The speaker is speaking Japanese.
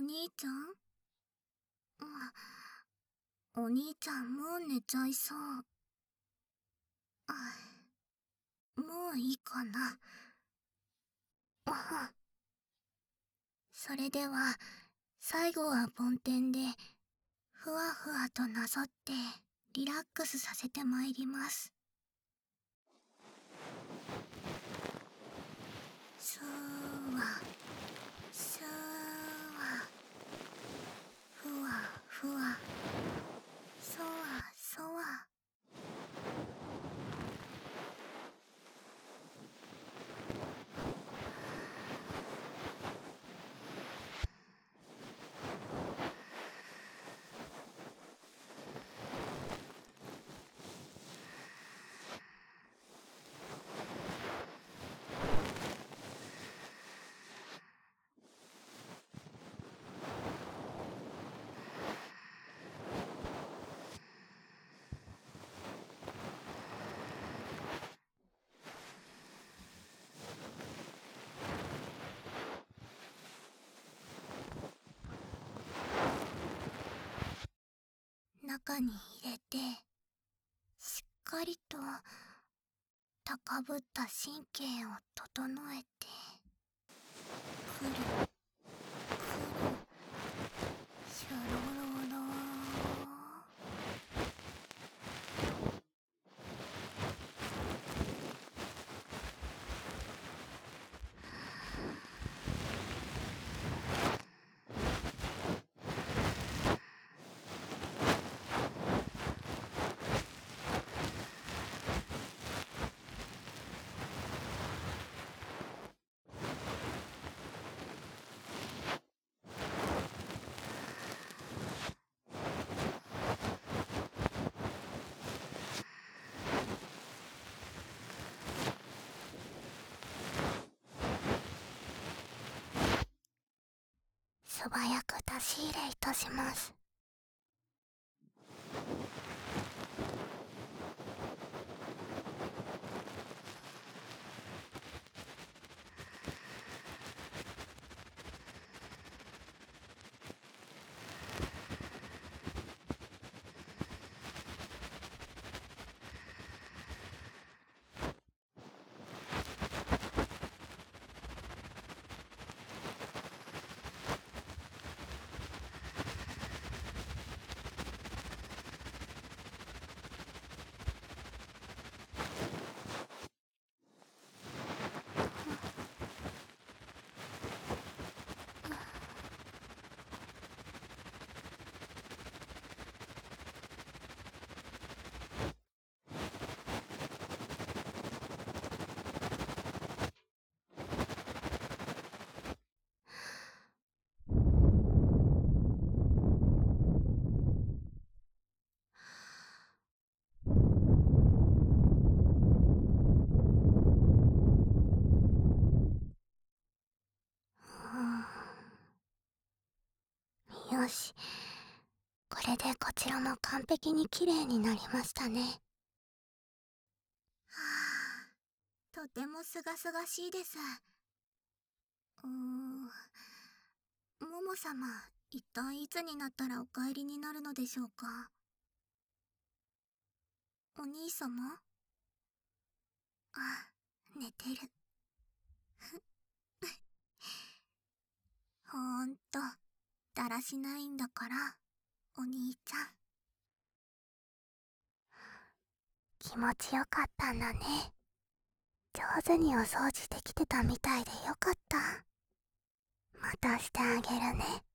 兄ちゃん？お兄ちゃんもう寝ちゃいそう。もういいかな。それでは最後は梵天でふわふわとなぞってリラックスさせてまいります。すーわすーわ、ふわふわ、そわそわ。中に入れてしっかりと高ぶった神経を整えて、くるくる、シュロロロ。素早く出し入れいたします。よし、これでこちらも完璧に綺麗になりましたね。とてもすがすがしいです。もも様、一体いつになったらお帰りになるのでしょうか。お兄様？寝てる。ほんとだらしないんだから、お兄ちゃん。気持ちよかったんだね。上手にお掃除できてたみたいでよかった。またしてあげるね。